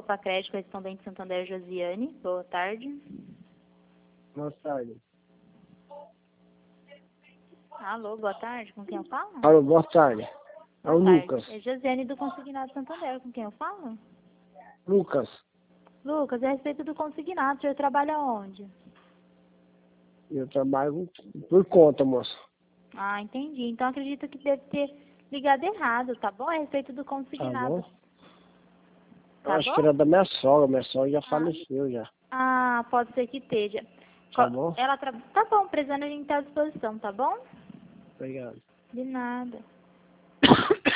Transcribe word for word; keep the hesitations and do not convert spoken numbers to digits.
Copa Crédito, correspondente Santander, Josiane. Boa tarde. Boa tarde. Alô, boa tarde. Com quem eu falo? Alô, boa tarde. É o Boa tarde. Lucas. É Josiane do Consignado Santander. Com quem eu falo? Lucas, Lucas, é a respeito do consignado. O senhor trabalha onde? eu trabalho por conta, moça. Ah, entendi. Então acredito que deve ter ligado errado, tá bom? É a respeito do Tá consignado. bom? Eu Tá acho bom? que era da minha sogra. Minha sogra já Ah. faleceu já. Ah, pode ser que esteja. Tá Co- bom? Ela tra... Tá bom, precisando a gente tá à disposição, tá bom? Obrigado. De nada.